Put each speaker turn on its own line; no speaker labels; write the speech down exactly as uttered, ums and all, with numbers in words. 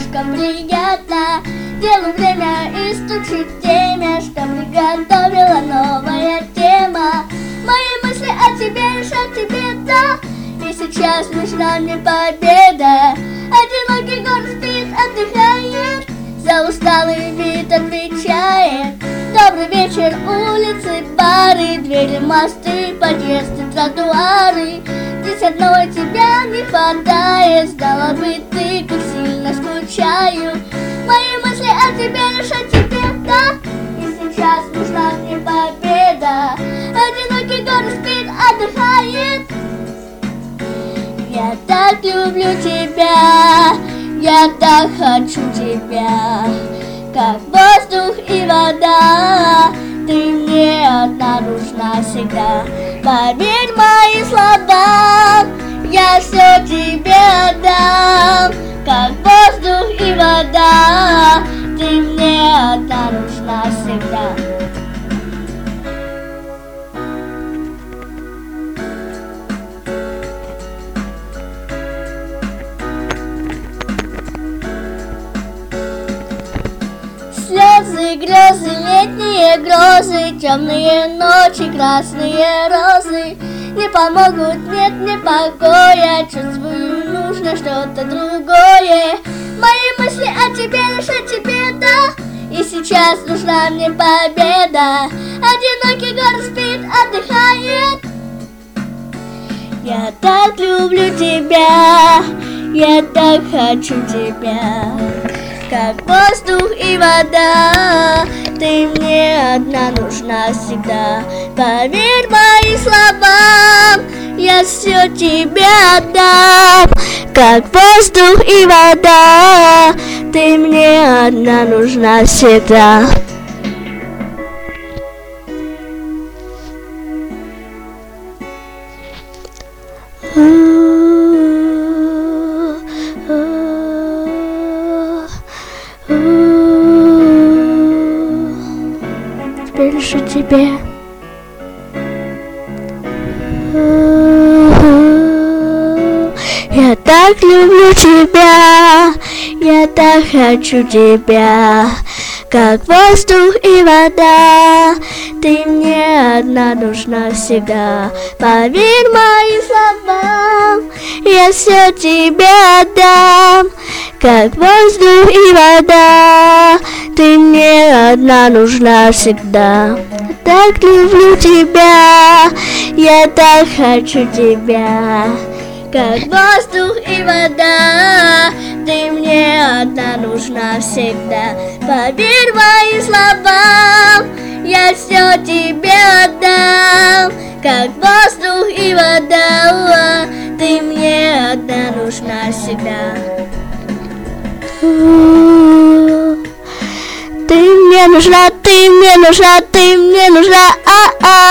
слишком приятно. Делу время и стучит темя, что приготовила новая тема. Мои мысли о тебе, лишь о тебе, да. И сейчас нужна мне победа. Одинокий город спит, отдыхает, за усталый вид отвечает. Добрый вечер, улицы, бары, двери, мосты, подъезды, тротуары. Здесь одной тебя не хватает, знала бы ты, как сильно скучаю. Мои мысли о тебе, лишь о тебе, да. И сейчас нужна мне победа. Одинокий город спит, отдыхает. Я так люблю тебя, я так хочу тебя, как воздух и вода. Ты мне одна нужна всегда. Поверь моим словам, я все тебе отдам, как воздух и вода. Ты мне одна нужна всегда. Слезы, грезы, летние грозы, темные ночи, красные розы не помогут, нет мне покоя. Чувствую, нужно что-то другое. Мои мысли о тебе, лишь о тебе, да. И сейчас нужна мне победа. Одинокий город спит, отдыхает. Я так люблю тебя, я так хочу тебя, как воздух и вода. Ты мне одна нужна всегда. Поверь моим словам, я все тебе отдам, как воздух и вода. Ты мне одна нужна всегда. Теперь лишь о тебе. Я так люблю тебя, я так хочу тебя, как воздух и вода. Ты мне одна нужна всегда. Поверь моим словам, я все тебе отдам, как воздух и вода. Ты мне одна нужна всегда. Я так люблю тебя, я так хочу тебя, как воздух и вода. Ты мне одна нужна всегда. Поверь моим словам, я все тебе отдам, как воздух и вода. Ты мне одна нужна всегда. Ты мне нужна, ты мне нужна, ты мне нужна, а-а.